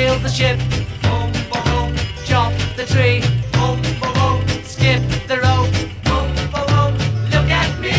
Sail the ship, boom, boom, boom. Chop the tree, boom, boom, boom. Skip the rope, boom, boom, boom. Look at me.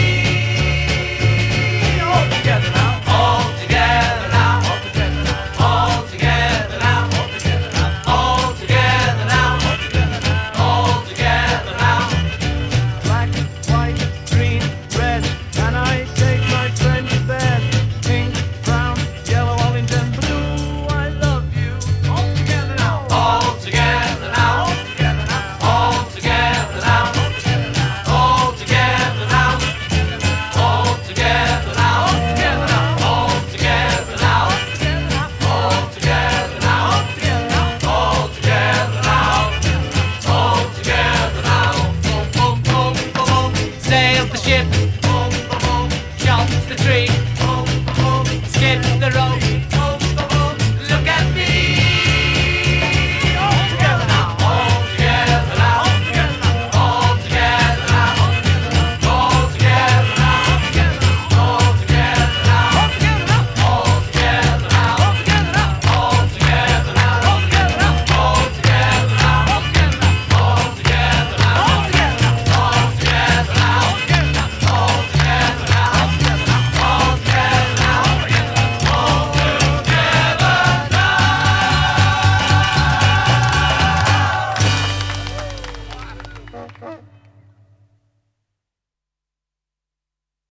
All together now. All together now. All together now. All together now. All together now. All together now. Black, white, green, red. Can I take my friend to bed? Pink, brown, yellow, orange and blue. I love you. All together now. All together now. All together now. All together now. All together now. All together now. All together now. All together now. All together now. Boom, boom, boom, boom, boom. Sail the ship. Boom, boom, boom. Chop the tree. Boom, boom, boom. Skip the rope.